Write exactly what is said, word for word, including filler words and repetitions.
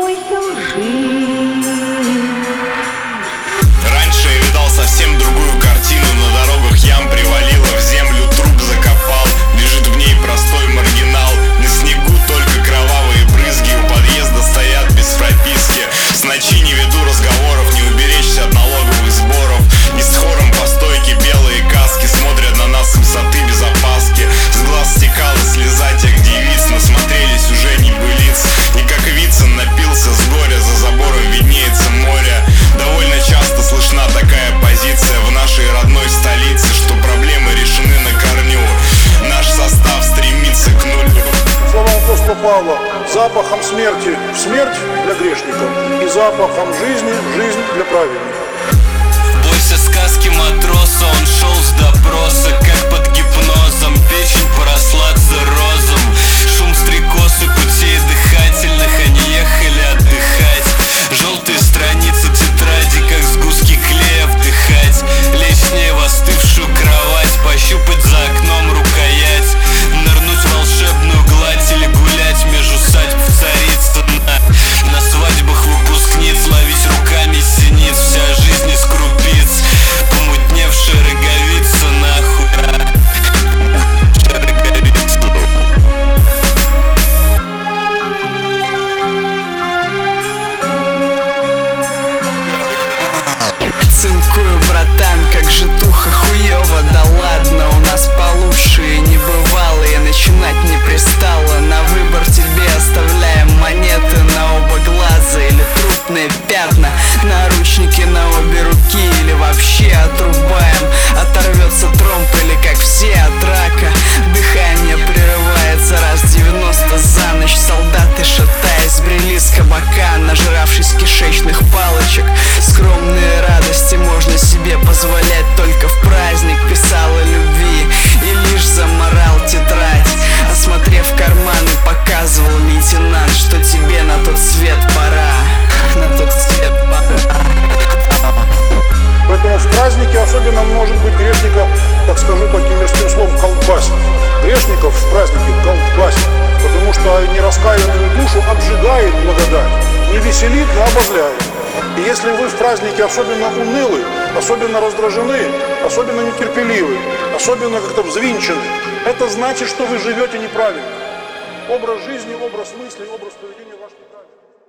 бойся лжи. Раньше я видал совсем другую картину. На дорогах ям привалило, в землю труп закопал. Лежит в ней простой маргинал. На снегу только кровавые брызги. У подъезда стоят без прописки. С ночи не веду разговоров, не уберечься от налоговых сборов. И с хором по стойке белые каски смотрят на нас с высоты без опаски. С глаз стекала слеза тех девиц, насмотрелись уже небылиц. И как Вицин напился с горя, за забором виднеется море. Довольно часто слышна такая позиция в нашей родной столице, что проблемы решены на корню. Наш состав стремится к нулю. Словам апостола Павла: запахом смерти в смерть для грешников и запахом жизни в жизнь для праведников. Бойся сказки матроса, он шел с допроса, как под гипнозом, печень поросла циррозом. Шум стрекоз и путей дыхательных, они ехали отдыхать. Желтые страницы тетради, как сгустки клея вдыхать. Лечь с ней в остывшую кровать, пощупать за окном рукоять. Нырнуть в волшебную гладь или гулять между усадьб Царицына. На свадьбах выпускниц ловить руками синиц. Вся жизнь из крупиц, помутневшая роговица, нахуй. Цинкую, братан, как же туха хуёво. Да ладно, у нас получше и не бывало. И начинать не пристало. На выбор тебе оставляем монеты на оба глаза или трупные пятна, наручники на обе руки, или вообще отрубаем. Оторвется тромб или как все от рака. Дыхание прерывается раз девяносто за ночь. Солдаты, шатаясь, брели с кабака, нажравшись кишечных палочек. Скромные радости можно себе позволять только в праздник. Писал о любви и лишь заморал тетрадь. Осмотрев карманы, показывал лейтенант, что тебе на тот свет пора. На тот свет пора. Поэтому в празднике особенно может быть грешника, так скажу таким мирским словом, колбасит. Грешников в празднике колбасит, потому что нераскаянную душу обжигает благодать, не веселит, но обозляет. И если вы в празднике особенно унылы, особенно раздражены, особенно нетерпеливы, особенно как-то взвинчены, это значит, что вы живете неправильно. Образ жизни, образ мысли, образ поведения